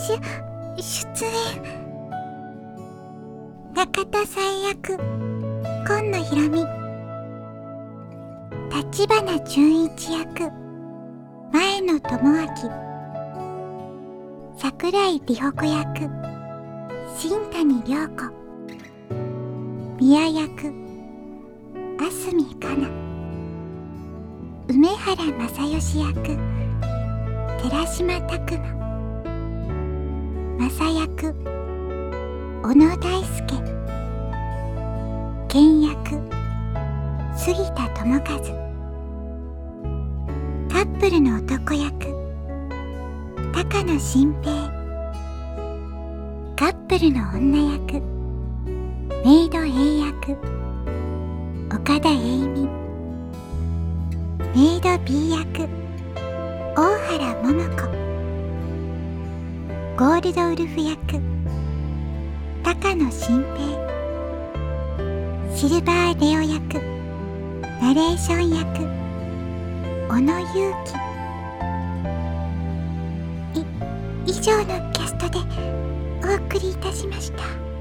出演。中田さん役、紺野ひろみ。立花純一役、前野智明。桜井里穂子役、新谷涼子。宮役、あすみかな。梅原正義役、寺島拓磨。正役、小野大輔。健役、杉田智和。カップルの男役、高野新平。カップルの女役、メイド A 役、岡田栄美。メイド B 役、大原桃子。ゴールドウルフ役、高野新平。シルバーレオ役、ナレーション役、小野勇気。以上のキャストでお送りいたしました。